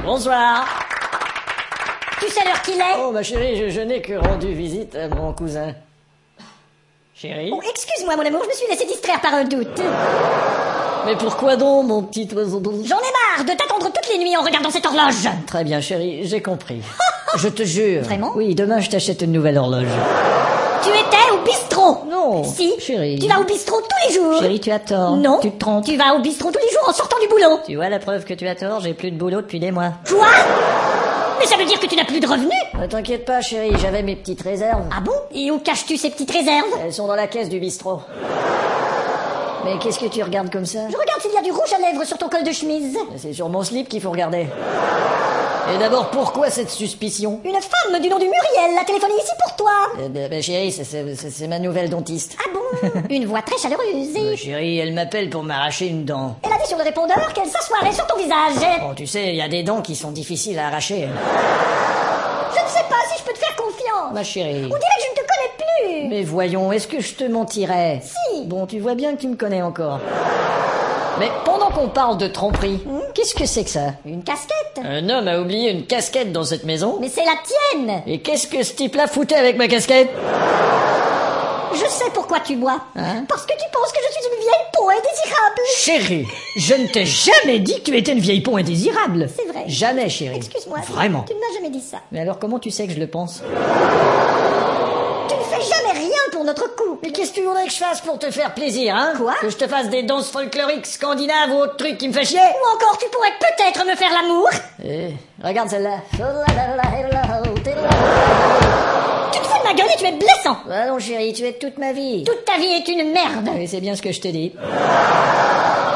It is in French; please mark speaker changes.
Speaker 1: Bonsoir.
Speaker 2: Tu sais l'heure qu'il est?
Speaker 1: Oh, ma chérie, je n'ai que rendu visite à mon cousin. Chérie?
Speaker 2: Oh, excuse-moi, mon amour, je me suis laissé distraire par un doute.
Speaker 1: Mais pourquoi donc, mon petit oiseau doux?
Speaker 2: J'en ai marre de t'attendre toutes les nuits en regardant cette horloge.
Speaker 1: Très bien, chérie, j'ai compris. Je te jure.
Speaker 2: Vraiment?
Speaker 1: Oui, demain, je t'achète une nouvelle horloge.
Speaker 2: Tu étais au bistrot?
Speaker 1: Non.
Speaker 2: Si.
Speaker 1: Chérie.
Speaker 2: Tu vas au bistrot tous les jours?
Speaker 1: Chérie, tu as tort.
Speaker 2: Non.
Speaker 1: Tu te trompes.
Speaker 2: Tu vas au bistrot tous les jours en sortant du boulot.
Speaker 1: Tu vois la preuve que tu as tort, j'ai plus de boulot depuis des mois.
Speaker 2: Quoi? Mais ça veut dire que tu n'as plus de revenus?
Speaker 1: Ne t'inquiète pas, chérie, j'avais mes petites réserves.
Speaker 2: Ah bon? Et où caches-tu ces petites réserves?
Speaker 1: Elles sont dans la caisse du bistrot. Mais qu'est-ce que tu regardes comme ça?
Speaker 2: Je regarde s'il y a du rouge à lèvres sur ton col de chemise.
Speaker 1: C'est sur mon slip qu'il faut regarder. Et d'abord, pourquoi cette suspicion?
Speaker 2: Une femme du nom de Muriel a téléphoné ici pour toi.
Speaker 1: Chérie, c'est ma nouvelle dentiste.
Speaker 2: Ah bon? Une voix très chaleureuse.
Speaker 1: Chérie, elle m'appelle pour m'arracher une dent.
Speaker 2: Elle a dit sur le répondeur qu'elle s'assoirait sur ton visage.
Speaker 1: Oh, tu sais, il y a des dents qui sont difficiles à arracher.
Speaker 2: Je ne sais pas si je peux te faire confiance.
Speaker 1: Ma chérie.
Speaker 2: On dirait que je ne te connais plus.
Speaker 1: Mais voyons, est-ce que je te mentirais?
Speaker 2: Si.
Speaker 1: Bon, tu vois bien que tu me connais encore. Mais pendant qu'on parle de tromperie, qu'est-ce que c'est que ça?
Speaker 2: Une casquette.
Speaker 1: Un homme a oublié une casquette dans cette maison?
Speaker 2: Mais c'est la tienne.
Speaker 1: Et qu'est-ce que ce type-là foutait avec ma casquette?
Speaker 2: Je sais pourquoi tu bois.
Speaker 1: Hein?
Speaker 2: Parce que tu penses que je suis une vieille peau indésirable.
Speaker 1: Chérie, je ne t'ai jamais dit que tu étais une vieille peau indésirable.
Speaker 2: C'est vrai.
Speaker 1: Jamais, chérie.
Speaker 2: Excuse-moi.
Speaker 1: Vraiment.
Speaker 2: Tu ne m'as jamais dit ça.
Speaker 1: Mais alors comment tu sais que je le pense?
Speaker 2: Tu ne fais jamais rien pour notre couple.
Speaker 1: Mais qu'est-ce que tu voudrais que je fasse pour te faire plaisir, hein?
Speaker 2: Quoi?
Speaker 1: Que je te fasse des danses folkloriques scandinaves ou autre truc qui me fait chier?
Speaker 2: Ou encore tu pourrais peut-être me faire l'amour.
Speaker 1: Regarde celle-là.
Speaker 2: Tu te fous de ma gueule et tu es blessant.
Speaker 1: Ah non, chérie, tu es toute ma vie.
Speaker 2: Toute ta vie est une merde.
Speaker 1: Oui, c'est bien ce que je te dis.